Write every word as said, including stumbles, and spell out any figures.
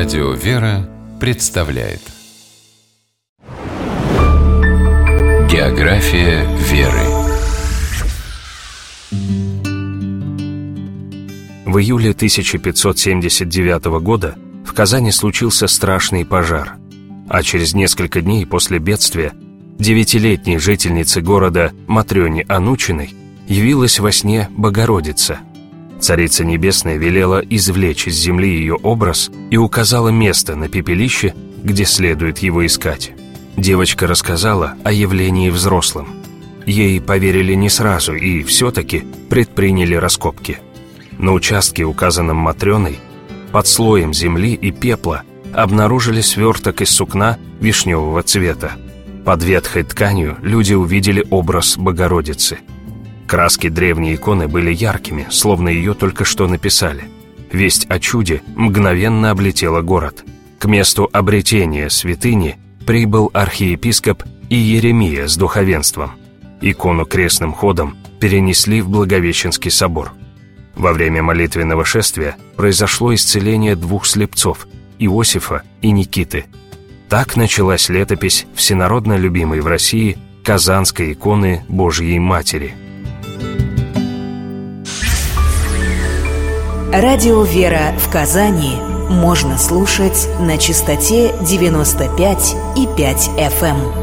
Радио «Вера» представляет География веры. В июле тысяча пятьсот семьдесят девятого года в Казани случился страшный пожар, а через несколько дней после бедствия девятилетней жительнице города Матрёне Анучиной явилась во сне Богородица. Царица Небесная велела извлечь из земли ее образ и указала место на пепелище, где следует его искать. Девочка рассказала о явлении взрослым. Ей поверили не сразу и все-таки предприняли раскопки. На участке, указанном Матрёной, под слоем земли и пепла обнаружили сверток из сукна вишневого цвета. Под ветхой тканью люди увидели образ Богородицы. Краски древней иконы были яркими, словно ее только что написали. Весть о чуде мгновенно облетела город. К месту обретения святыни прибыл архиепископ Иеремия с духовенством. Икону крестным ходом перенесли в Благовещенский собор. Во время молитвенного шествия произошло исцеление двух слепцов – Иосифа и Никиты. Так началась летопись всенародно любимой в России Казанской иконы Божьей Матери. Радио «Вера» в Казани можно слушать на частоте девяносто пять и пять эф эм.